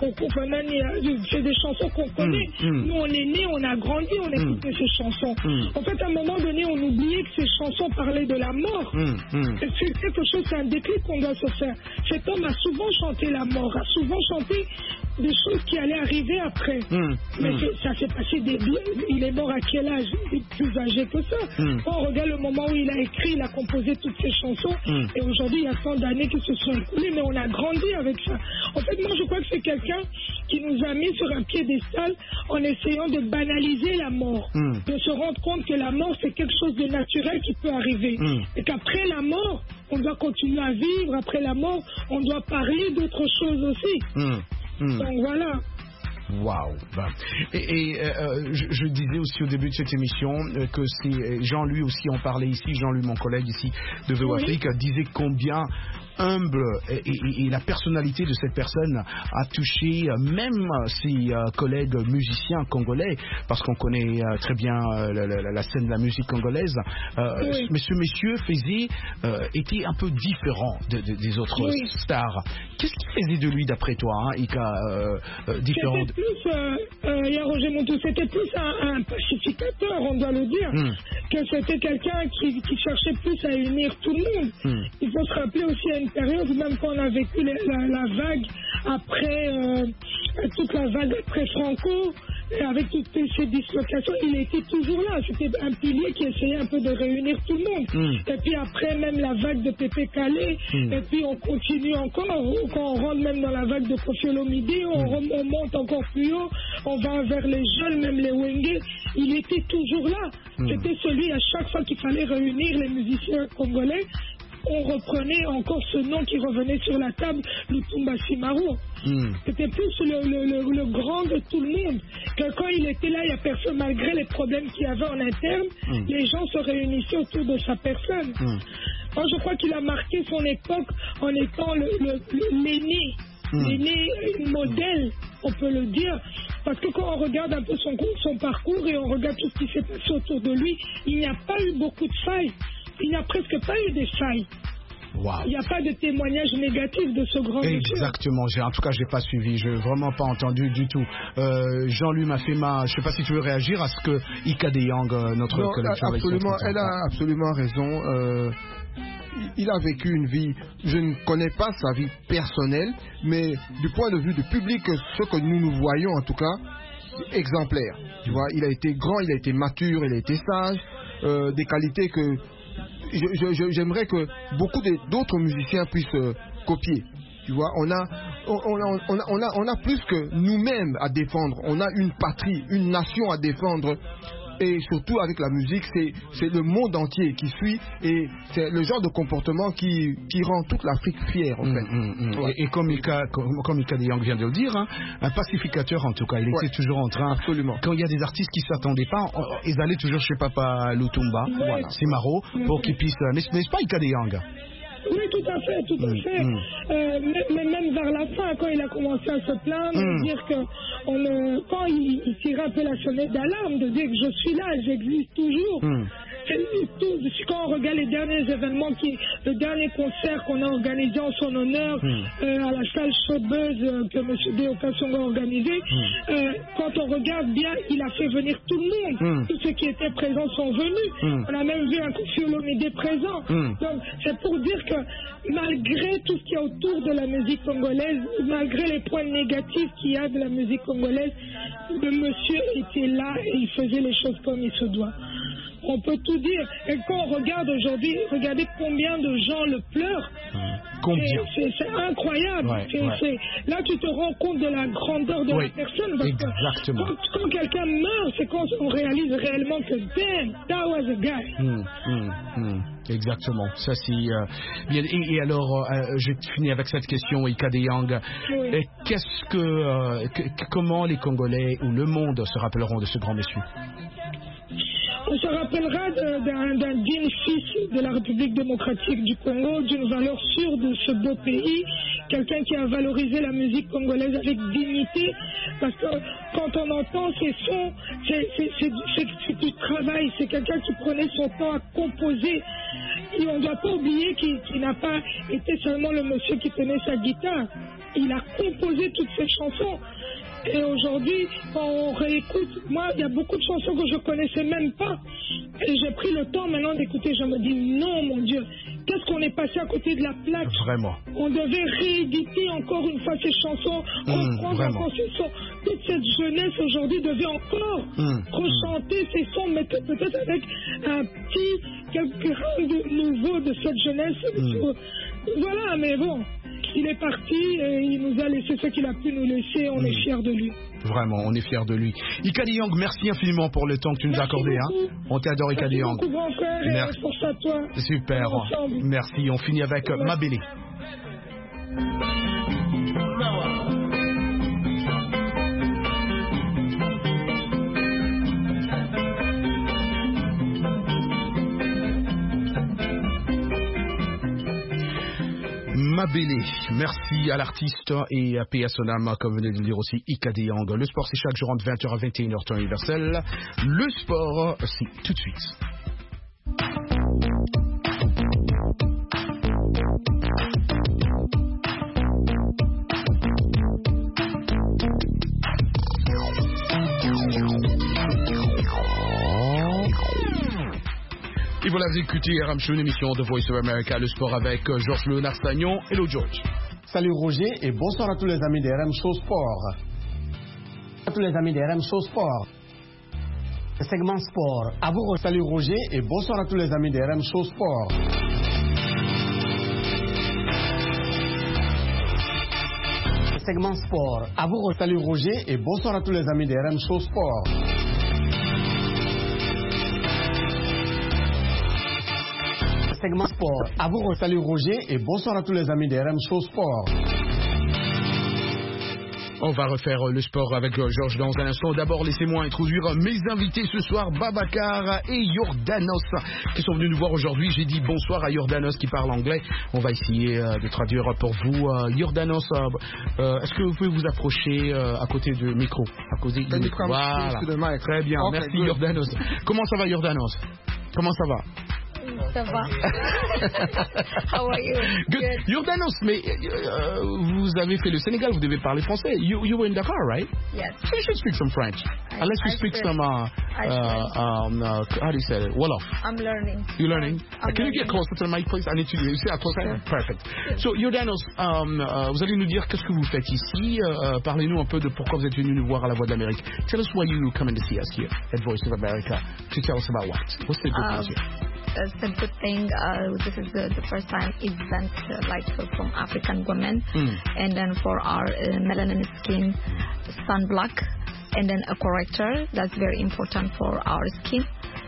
c'est des chansons qu'on connaît. Mm. Nous, on est nés, on a grandi, on écoutait mm. ces chansons. Mm. En fait, à un moment donné, on oubliait que ces chansons parlaient de la mort. Mm. Mm. C'est quelque chose, c'est un déclic qu'on doit se faire. Cet homme a souvent chanté la mort, a souvent chanté des choses qui allaient arriver après. Mm. Mais mm. ça s'est passé des... Il est mort à quel âge? Il est plus âgé que ça. Mm. Quand on regarde le moment où il a écrit, il a composé toutes ces chansons, mm. et aujourd'hui, il y a tant d'années qui se sont écoulées, mais on a grandi avec ça. En fait, moi, je crois que c'est quelqu'un qui nous a mis sur un piédestal en essayant de banaliser la mort, mm. de se rendre compte que la mort, c'est quelque chose de naturel qui peut arriver. Mm. Et qu'après la mort, on doit continuer à vivre. Après la mort, on doit parler d'autres choses aussi. Mm. Mm. Donc voilà. Waouh. Et, et euh, je, je disais aussi au début de cette émission euh, que c'est Jean, lui aussi en parlait ici, Jean-Louis, mon collègue ici de V O Oui. Afrique, disait combien humble et, et, et la personnalité de cette personne a touché même ses euh, collègues musiciens congolais, parce qu'on connaît euh, très bien euh, la, la, la scène de la musique congolaise. Euh, oui. Mais ce monsieur faisait, euh, était un peu différent de, de, des autres oui. stars. Qu'est-ce qui faisait de lui, d'après toi, hein, Ika, euh, euh, différent de... Plus, euh, euh, il y a Roger Montou, c'était plus un, un pacificateur, on doit le dire, mm. que c'était quelqu'un qui, qui cherchait plus à unir tout le monde. Mm. Il faut se rappeler aussi à une période, même quand on a vécu la, la, la vague après, euh, toute la vague après Franco, et avec toutes ces dislocations, il était toujours là. C'était un pilier qui essayait un peu de réunir tout le monde. Mm. Et puis après, même la vague de Pépé Calais, mm. et puis on continue encore, quand on rentre même dans la vague de Koffi Olomide, on, mm. on monte encore plus haut, on va vers les jeunes, même les Wenge. Il était toujours là. Mm. C'était celui, à chaque fois qu'il fallait réunir les musiciens congolais, on reprenait encore ce nom qui revenait sur la table, Lutumba Simaro. Mm. C'était plus le, le, le, le grand de tout le monde. Que quand il était là, il y a personne, malgré les problèmes qu'il y avait en interne, mm. les gens se réunissaient autour de sa personne. Mm. Moi, je crois qu'il a marqué son époque en étant le, le, le, l'aîné, mm. l'aîné modèle, on peut le dire. Parce que quand on regarde un peu son, son parcours et on regarde tout ce qui s'est passé autour de lui, il n'y a pas eu beaucoup de failles. Il n'y a presque pas eu des failles. Wow. Il n'y a pas de témoignage négatif de ce grand monsieur. Exactement. J'ai, en tout cas, je n'ai pas suivi. Je n'ai vraiment pas entendu du tout. Euh, Jean-Louis Mafema, je ne sais pas si tu veux réagir à ce que Ika de Young, notre non, collègue journaliste... Absolument, elle a absolument raison. Euh, il a vécu une vie, je ne connais pas sa vie personnelle, mais du point de vue du public, ce que nous nous voyons en tout cas, exemplaire. Tu vois, il a été grand, il a été mature, il a été sage, euh, des qualités que je, je, j'aimerais que beaucoup de, d'autres musiciens puissent euh, copier. Tu vois, on a, on, on, on, a, on, a, on a plus que nous-mêmes à défendre. On a une patrie, une nation à défendre. Et surtout avec la musique, c'est, c'est le monde entier qui suit. Et c'est le genre de comportement qui, qui rend toute l'Afrique fière, en fait. Mmh, mmh, ouais. Et, et comme Ika, comme, comme Ika de Young vient de le dire, hein, un pacificateur en tout cas. Il ouais. était toujours en train... Absolument. Quand il y a des artistes qui ne s'attendaient pas, on, ils allaient toujours chez Papa Lutumba, ouais. voilà, Simaro, mmh. pour qu'ils puissent... N'est-ce, n'est-ce pas Ika de Young? Oui, tout à fait, tout à mmh, fait. Mmh. Euh, mais même vers la fin, quand il a commencé à se plaindre, mmh. de dire que on, euh, quand il, il tirait un peu la sonnette d'alarme, de dire que je suis là, j'existe toujours. Mmh. Tout, quand on regarde les derniers événements, qui, le dernier concert qu'on a organisé en son honneur mmh. euh, à la salle Showbuzz euh, que M. Deoka Songo a organisé, mmh. euh, quand on regarde bien, il a fait venir tout le monde. Mmh. Tous ceux qui étaient présents sont venus. Mmh. On a même vu un Koffi Olomide présent. Mmh. Donc c'est pour dire que malgré tout ce qu'il y a autour de la musique congolaise, malgré les points négatifs qu'il y a de la musique congolaise, le monsieur était là et il faisait les choses comme il se doit. On peut tout dire. Et quand on regarde aujourd'hui, regardez combien de gens le pleurent. Combien c'est, c'est, c'est incroyable. Ouais, c'est, ouais. C'est, là, tu te rends compte de la grandeur de oui, la personne. Parce exactement. Que quand, quand quelqu'un meurt, c'est quand on réalise réellement que damn, that was a guy. Mmh, mmh, mmh. Exactement. Ça, c'est, euh, bien, et, et alors, euh, je finis avec cette question, Ika de Young. Oui. Et qu'est-ce que, euh, que, comment les Congolais ou le monde se rappelleront de ce grand monsieur? On se rappellera d'un digne fils de la République démocratique du Congo, d'une valeur sûre de ce beau pays, quelqu'un qui a valorisé la musique congolaise avec dignité, parce que quand on entend ces sons, c'est du travail, c'est quelqu'un qui prenait son temps à composer. Et on ne doit pas oublier qu'il qu'il n'a pas été seulement le monsieur qui tenait sa guitare, il a composé toutes ces chansons. Et aujourd'hui, quand on réécoute, moi, il y a beaucoup de chansons que je ne connaissais même pas. Et j'ai pris le temps maintenant d'écouter. Je me dis, non, mon Dieu, qu'est-ce qu'on est passé à côté de la plaque. Vraiment. On devait rééditer encore une fois ces chansons, reprendre mmh, encore ces sons. Toute cette jeunesse aujourd'hui devait encore mmh, rechanter mmh. ces sons, mais peut-être avec un petit, quelque chose de nouveau de cette jeunesse. Mmh. Voilà, mais bon. Il est parti et il nous a laissé ce qu'il a pu nous laisser. On mmh. est fiers de lui. Vraiment, on est fiers de lui. Ikadi Young, merci infiniment pour le temps que tu nous as accordé. Hein. On t'adore, Ikadi Young. Merci beaucoup, grand frère. Merci. Pour ça, toi. Super. Merci. On finit avec ouais. Mabélé. Mabélé, merci à l'artiste et à P S son âme, comme venait de le dire aussi Ikadi Young. Le sport, c'est chaque jour entre vingt heures à vingt et une heures temps universel. Le sport, c'est tout de suite. Et voilà, vous écoutez R M Show, une émission de Voice of America, le sport avec Georges Léonard Stagnon. Hello George. Salut Roger et bonsoir à tous les amis de R M Show Sport. À tous les amis de R M Show Sport. Le segment sport. À vous, salut Roger et bonsoir à tous les amis de R M Show Sport. Le segment sport. À vous, salut Roger et bonsoir à tous les amis de R M Show Sport. Segment sport. À vous, salut Roger et bonsoir à tous les amis de R M Show Sport. On va refaire le sport avec Georges dans un instant. D'abord, laissez-moi introduire mes invités ce soir, Babacar et Yordanos, qui sont venus nous voir aujourd'hui. J'ai dit bonsoir à Yordanos qui parle anglais. On va essayer euh, de traduire pour vous. Euh, Yordanos, euh, euh, est-ce que vous pouvez vous approcher euh, à côté du micro, à côté du micro. Voilà. Très bien, okay, merci good. Yordanos. Comment ça va Yordanos? Comment ça va? Ça va. How are you? Good. Good. Yordanos, mais uh, vous avez fait le Sénégal, vous devez parler français. You, you were in Dakar, right? Yes. So you should speak some French. I, Unless you I speak should. some, uh, uh, um, uh, how do you say it? Wolof. I'm learning. You're learning? I'm uh, can learning. you get closer to the mic, please? I need to you see how close I am? Perfect. So, Yordanos, um, uh, vous allez nous dire qu'est-ce que vous faites ici. Uh, Parlez-nous un peu de pourquoi vous êtes venu nous voir à la Voix de l'Amérique. Tell us why you come in to see us here at Voice of America. To tell us about what? What's the good um, news here? It's a good thing. Uh, this is the, the first time event uh, like uh, from African women, mm. and then for our uh, melanin skin, sunblock, and then a corrector. That's very important for our skin.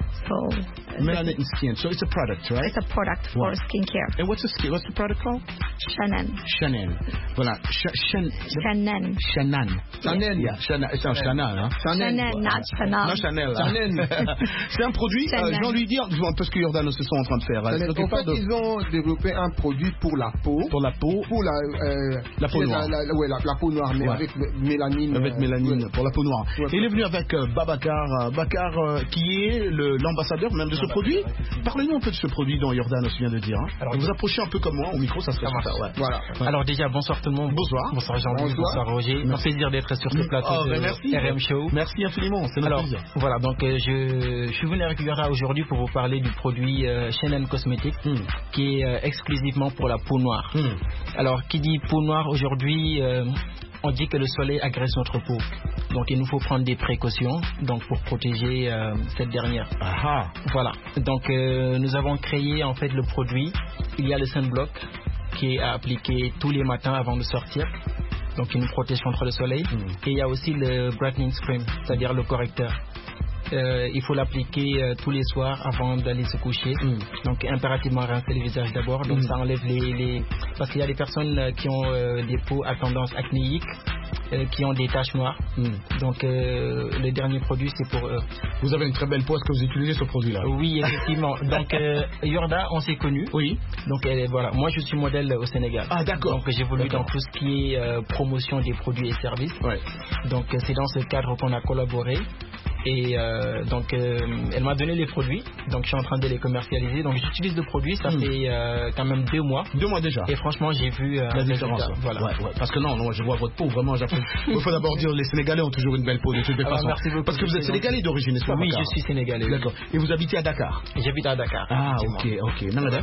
So melanin skin. So it's a product, right? It's a product for wow. skincare. And what's the skin? What's the product called? Shannon. Shannon. Voilà. Shannon. Shannon. Shannon. Shannon. Yeah. Shannon. C'est un Chanel, hein? Shannon, not Chanel. Non, Chanel. Shannon. C'est un produit. Euh, je vais lui dire parce que Yordanos se sont en train de faire. En fait, de... ils ont développé un produit pour la peau. Pour la peau. Pour la. Euh, la peau noire. La, la, ouais, la, la peau noire, mais ouais. avec mélanine. Avec euh, mélanine ouais. pour la peau noire. Ouais. Et il est venu avec euh, Babacar, euh, Bakar, euh, qui est l'ambassadeur même de ce produit. Parlez-nous un peu de ce produit dont Yordanos vient de dire. Hein. Alors, vous approchez un peu comme moi au micro, ça se passe super. Ouais. Voilà. Ouais. Alors déjà, bonsoir tout le monde. Bonsoir. Bonsoir Jean-Louis, bonsoir. bonsoir Roger. C'est un plaisir d'être sur ce plateau oh, de merci. R M Show. Merci infiniment, c'est notre plaisir. Voilà, donc euh, je, je suis venu avec Yora aujourd'hui pour vous parler du produit euh, Shannon Cosmetics mm. qui est euh, exclusivement pour la peau noire. Mm. Alors, qui dit peau noire aujourd'hui, euh, on dit que le soleil agresse notre peau. Donc il nous faut prendre des précautions donc pour protéger euh, cette dernière. Aha. Voilà. Donc euh, nous avons créé en fait le produit. Il y a le sunblock qui est à appliquer tous les matins avant de sortir. Donc il nous protège contre le soleil. Mm. Et il y a aussi le brightening cream, c'est-à-dire le correcteur. Euh, il faut l'appliquer euh, tous les soirs avant d'aller se coucher. Mm. Donc impérativement rincer le visage d'abord. Donc mm. ça enlève les, les... parce qu'il y a des personnes euh, qui ont euh, des peaux à tendance acnéique euh, qui ont des taches noires. Mm. Donc euh, le dernier produit c'est pour eux. Vous avez une très belle peau, est-ce que vous utilisez ce produit-là? Oui, effectivement. Donc euh, Yorda, on s'est connus. Oui. Donc elle, voilà, moi je suis modèle au Sénégal. Ah d'accord. Donc j'évolue dans tout ce qui est euh, promotion des produits et services. Ouais. Donc euh, c'est dans ce cadre qu'on a collaboré. Et euh, donc euh, elle m'a donné les produits, donc je suis en train de les commercialiser. Donc j'utilise le produit, ça mm. fait euh, quand même deux mois. Deux mois déjà. Et franchement j'ai vu euh, la différence. Voilà. Ouais, ouais. Parce que non, non, je vois votre peau vraiment. Il faut d'abord dire les Sénégalais ont toujours une belle peau de toutes les ah, façons. Merci beaucoup. Parce que vous êtes Sénégalais d'origine, n'est-ce pas? Oui, je suis Sénégalais. D'accord. Et vous habitez à Dakar? J'habite à Dakar. Ah ok, ok. Nangada.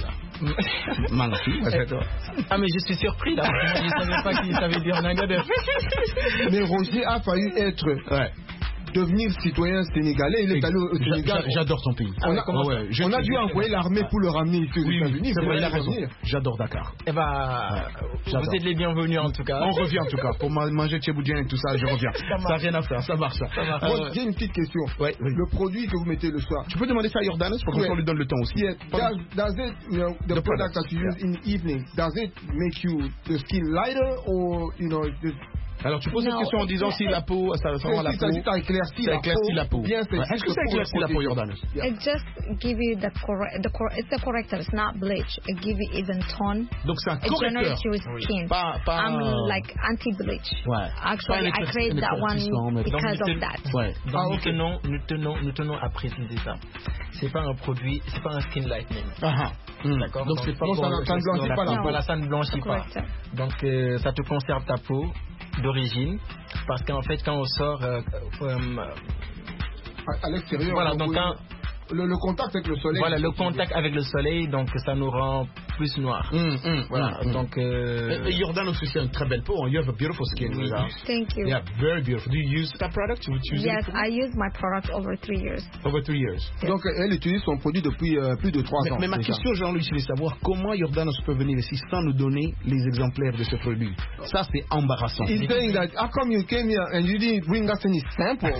Ah mais je suis surpris là. Moi, je ne savais pas qu'il savait dire Nangada. Mais Roger a failli être. Ouais. Devenir citoyen sénégalais, il est allé au Sénégal. J'adore son pays. On a, ah ouais, on a dû envoyer l'armée pour le ramener ici aux oui, États-Unis. C'est vrai, il a raison. J'adore Dakar. Eh ben, ouais, vous êtes les bienvenus en tout cas. On revient en tout cas. Pour manger tchéboudian et tout ça, je reviens. Ça n'a rien à faire, ça marche. Ça. Ça marche. Euh, J'ai une petite question. Ouais, oui. Le produit que vous mettez le soir. Tu peux demander ça à Jordanos pour qu'on lui donne le temps aussi. Yeah. Does, does it, you know, the, the product, product that you use yeah. in the evening, does it make you the skin lighter or, you know, the, alors tu poses no, cette question en disant si la peau, ça, ça rend la peau, ça éclaircit ça la, éclaircit la peau. Bien, ouais. Est-ce que ça éclaircit la peau, Jordanos? It just give you the correct, the cor it's the corrector, it's not bleach. It give you even tone. Donc c'est un correcteur. It generates your skin. Pas, pas I'm like anti-bleach. Ouais. Actually, I create that one because of that. Ouais. Donc ah, okay. nous tenons, nous tenons, nous tenons à préciser ça. C'est pas un produit, c'est pas un skin lightening. Ah mm. D'accord. Donc c'est pas pour ça ne blanchit pas la peau. Voilà, ça ne blanchit pas. Donc euh, ça te conserve ta peau d'origine, parce qu'en fait quand on sort euh, euh, à, à l'extérieur, voilà, donc quand, le, le contact avec le soleil, voilà, le contact avec le soleil, donc ça nous rend plus noirs. Mm, mm, voilà, mm, donc euh... et, et Jordan aussi c'est une très belle peau. You have a beautiful skin. Oui. Thank you. Yeah, very beautiful. Do you use that product? You use yes, I use my product over three years. Over three years. Yes. Donc elle utilise son produit depuis euh, plus de trois mais, ans. Mais ma déjà. question, Jean-Louis, c'est de savoir comment Jordanos peut venir ici sans nous donner les exemplaires de ce produit. Ça c'est embarrassant. He's saying that how come you came here and you didn't bring us any samples?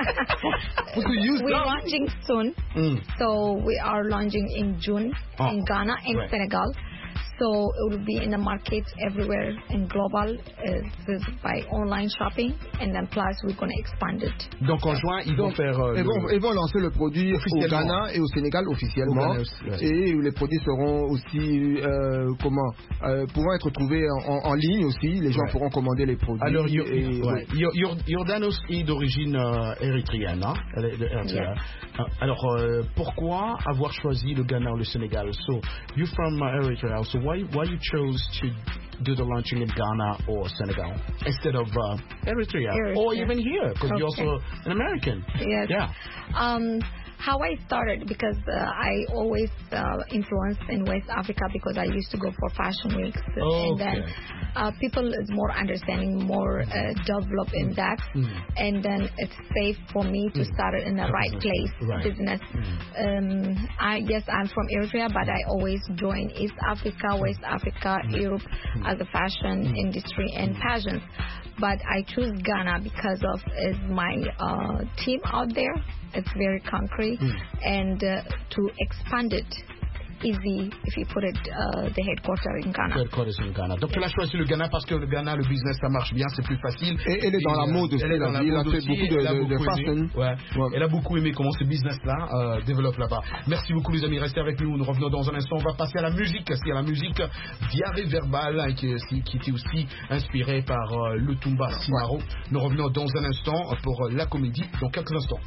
We're launching soon, mm. so we are launching in June oh. in Ghana and right. Senegal. So it will be in the markets everywhere in global uh, by online shopping, and then plus we're going to expand it. Donc en juin, ils vont Donc, faire. Euh, ils, vont, ils vont lancer le produit au Ghana et au Sénégal officiellement, au Ghana aussi, ouais. Et les produits seront aussi euh, comment euh, pourront être trouvés en, en, en ligne aussi. Les gens ouais. pourront commander les produits. Alors Yor et, ouais. ouais. Jordanos est d'origine euh, érythréenne. Hein? Yeah. Alors euh, pourquoi avoir choisi le Ghana ou le Sénégal? So you're from uh, Eritrea. So why why you chose to do the launching in Ghana or Senegal instead of uh, Eritrea, Eritrea or even here because okay. you're also an American? Yes. Yeah. Um, how I started because uh, I always uh, influenced in West Africa because I used to go for fashion weeks okay. and then uh, people is more understanding, more uh, developed in that, mm. and then it's safe for me to mm. start it in the right place right. business. Mm. Um, I yes I'm from Eritrea, but I always join East Africa, West Africa, mm. Europe mm. as a fashion mm. industry and mm. pageants. But I choose Ghana because of is my uh, team out there. It's very concrete, mm. and uh, to expand it easy if you put it uh, the headquarters in Ghana. Headquarters in Ghana. Donc, tu as choisi le Ghana parce que le Ghana, le business, ça marche bien, c'est plus facile. Et elle est dans la mode aussi. Elle est dans la mode aussi. Beaucoup de, de, de fashion. Ouais. Ouais. Elle a beaucoup aimé comment ce business-là euh, développe là-bas. Merci beaucoup, les amis. Restez avec nous. Nous revenons dans un instant. On va passer à la musique. C'est à la musique diarrhée verbale hein, qui, qui était aussi inspirée par euh, le Tumba Simaro. Nous revenons dans un instant pour euh, la comédie dans quelques instants.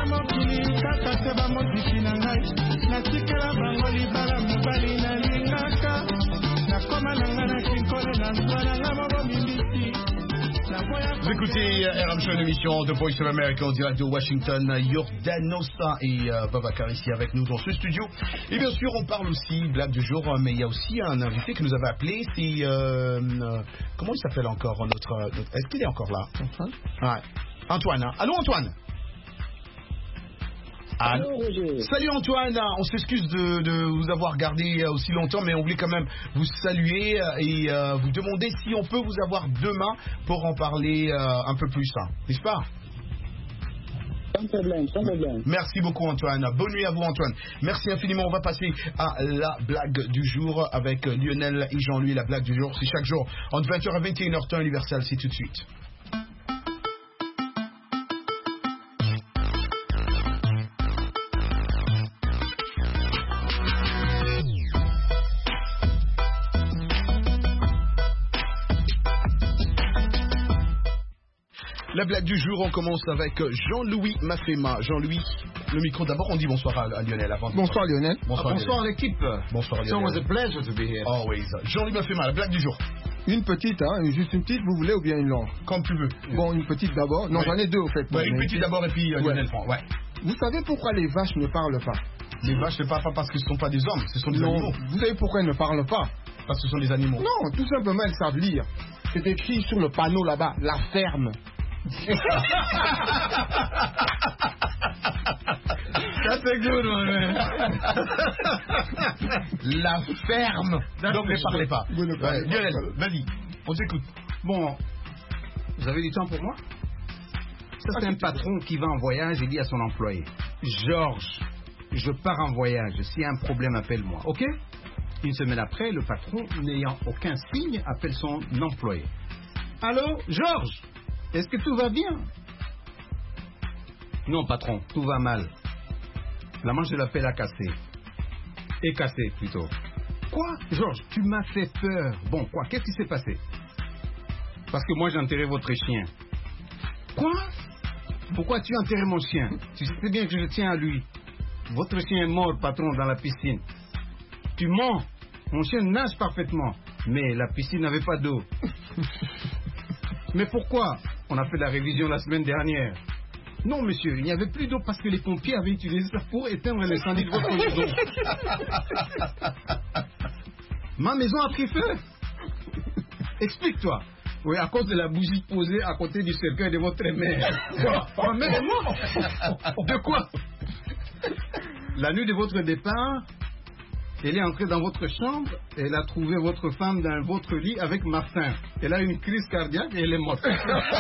mokili kaka te bamotiki na ngai natikela bango libala mobali nalingaka nakoma na ngai na kinkole na ntwa na nga moko mimbisi. Vous écoutez euh, R M Show, une émission de Voice of America en direct de Washington. Yordanosa et euh, Babacar ici avec nous dans ce studio. Et bien sûr, on parle aussi blague du jour, mais il y a aussi un invité que nous avait appelé. C'est euh, euh, comment il s'appelle encore notre, notre est-ce qu'il est encore là? Antoine. Ouais. Antoine. Hein? Allô Antoine. Allô. Salut Antoine, on s'excuse de, de vous avoir gardé aussi longtemps, mais on voulait quand même vous saluer et euh, vous demander si on peut vous avoir demain pour en parler euh, un peu plus, hein, n'est-ce pas? Sans problème, sans problème. Merci beaucoup Antoine, bonne nuit à vous Antoine. Merci infiniment, on va passer à la blague du jour avec Lionel et Jean-Louis. La blague du jour, c'est chaque jour entre vingt heures et vingt et une heures temps universel, c'est tout de suite. La blague du jour, on commence avec Jean-Louis Mafema. Jean-Louis, le micro d'abord, on dit bonsoir à, à Lionel avant. Bonsoir Lionel. Bonsoir, bonsoir l'équipe. Bonsoir Lionel. It's always a pleasure to be here. Always. Jean-Louis Mafema, la blague du jour. Une petite, hein, juste une petite, vous voulez ou bien une longue? Comme tu veux. Bon, une petite d'abord. Non, ouais. J'en ai deux au fait. Ouais, une petite d'abord et puis euh, Lionel ouais. prend. Ouais. Vous savez pourquoi les vaches ne parlent pas? Les vaches ne parlent pas parce que ce ne sont pas des hommes, ce sont des non. animaux. Vous savez pourquoi elles ne parlent pas? Parce que ce sont des animaux. Non, tout simplement elles savent lire. C'est écrit sur le panneau là-bas, la ferme. Ça c'est good, man. La ferme. Donc ne parlez pas. Ouais, Lionel, vas-y, on t'écoute. Bon, vous avez du temps pour moi? Ça c'est un patron qui va en voyage et dit à son employé: Georges, je pars en voyage, s'il y a un problème, appelle-moi, ok? Une semaine après, le patron, n'ayant aucun signe, appelle son employé: Allô, Georges, est-ce que tout va bien? Non, patron, tout va mal. La manche de la pelle a cassé. Est cassée, plutôt. Quoi? Georges, tu m'as fait peur. Bon, quoi? Qu'est-ce qui s'est passé? Parce que moi, j'ai enterré votre chien. Quoi? Pourquoi tu as enterré mon chien? Tu sais bien que je tiens à lui. Votre chien est mort, patron, dans la piscine. Tu mens. Mon chien nage parfaitement. Mais la piscine n'avait pas d'eau. Mais pourquoi? On a fait la révision la semaine dernière. Non, monsieur, il n'y avait plus d'eau parce que les pompiers avaient utilisé ça pour éteindre l'incendie de votre maison. Ma maison a pris feu. Explique-toi. Oui, à cause de la bougie posée à côté du cercueil de votre mère. Quoi? Ma mère est morte. De quoi? La nuit de votre départ, elle est entrée dans votre chambre et elle a trouvé votre femme dans votre lit avec Martin. Elle a eu une crise cardiaque et elle est morte.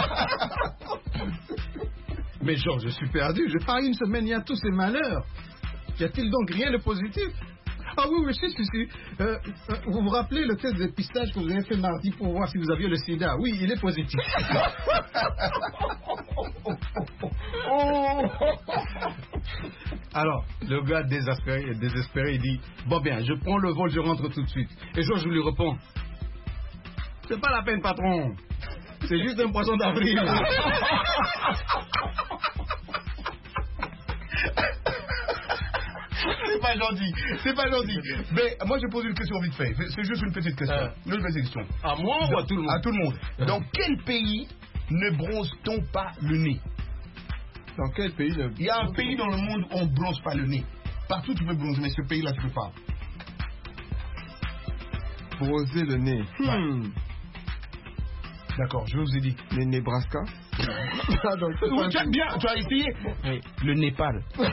Mais Georges, je suis perdu. Je pars une semaine, il y a tous ces malheurs. Y a-t-il donc rien de positif? Ah oui, oui, si, si, si. Euh, euh, vous vous rappelez le test de dépistage que vous avez fait mardi pour voir si vous aviez le sida? Oui, il est positif. Alors, le gars désespéré, désespéré, il dit: bon bien, je prends le vol, je rentre tout de suite. Et Georges lui répond: c'est pas la peine, patron. C'est juste un poisson d'avril. C'est pas gentil, c'est pas gentil. Mais moi je pose une question vite fait. C'est juste une petite question. Euh, une petite question. À moi ou à tout le monde? À tout le monde. Dans quel pays ne bronze-t-on pas le nez? Dans quel pays ne... Il y a un pays dans le monde où on ne bronze pas le nez. Partout tu peux bronzer, mais ce pays-là tu peux pas. Bronzer le nez. Hmm. Ouais. D'accord, je vous ai dit. Le Nebraska. Ah, donc, oui, tu as bien, tu as essayé. Oui. Le Népal. Ouais.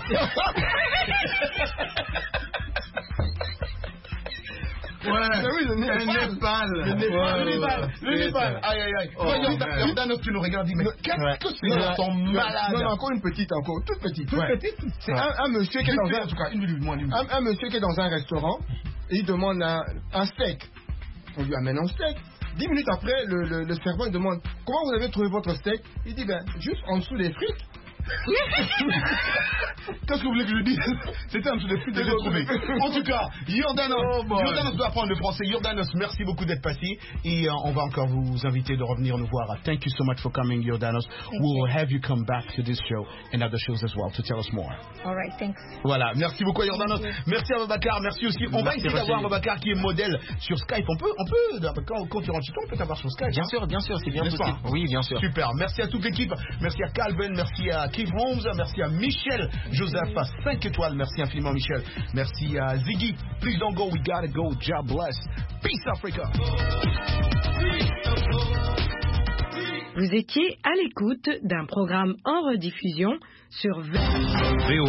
Oui, le Népal. Le Népal. Le Népal. Le Népal. Le Népal. Aïe, aïe, aïe. Oh, Jordan, tu nous regardes, mais qu'est-ce que c'est? Ils sont malades. Non, encore une petite, encore. Toute petite. Toute ouais. petite. C'est ouais. un, un monsieur qui est dans un... En tout cas, une minute, moi, une minute. Un, un monsieur qui est dans un restaurant et il demande un, un steak. On lui amène un steak. Dix minutes après, le, le, le serveur demande: comment vous avez trouvé votre steak? Il dit: ben, juste en dessous des frites. Qu'est-ce que vous voulez que je dise? C'était un truc de plus que j'ai trouvé. En tout cas, Jordanos, oh Jordanos doit apprendre le français. Jordanos, merci beaucoup d'être passé. Et euh, on va encore vous inviter de revenir nous voir. Thank you so much for coming, Jordanos. Thank We will you. have you come back to this show and other shows as well to tell us more. All right, thanks. Voilà, merci beaucoup, Jordanos. Merci à Babacar, merci aussi. On va Merci, essayer d'avoir Roger. Babacar qui est modèle sur Skype. On peut, on peut, quand, quand tu rentres chez toi, on peut t'avoir sur Skype. Bien hein. sûr, bien sûr, c'est bien N'est-ce possible. pas? Oui, bien sûr. Super, merci à toute l'équipe, merci à Calvin, merci à Keith Holmes, merci à Michel Joseph à cinq étoiles, merci infiniment Michel, merci à Ziggy, please don't go, we gotta go, God bless, peace Africa. Vous étiez à l'écoute d'un programme en rediffusion sur V O A.